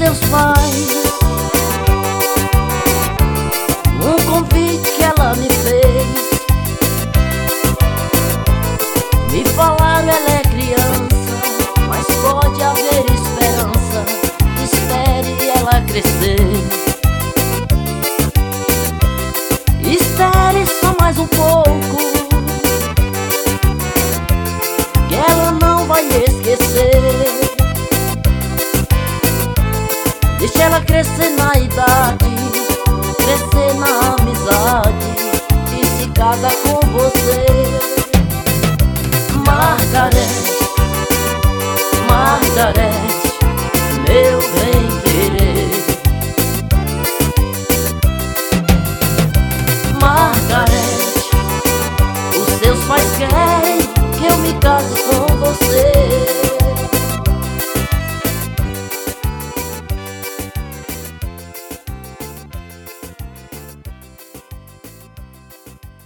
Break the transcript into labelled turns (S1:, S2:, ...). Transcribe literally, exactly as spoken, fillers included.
S1: seus pais. Um convite que ela me fez, me falaram ela é criança, mas pode haver esperança. Espere ela crescer, espere só mais um pouco, que ela não vai esquecer. Deixa ela crescer na idade, crescer na amizade e se casa com você. Margareth, Margareth, meu bem-querer. Margareth, os seus pais querem que eu me case com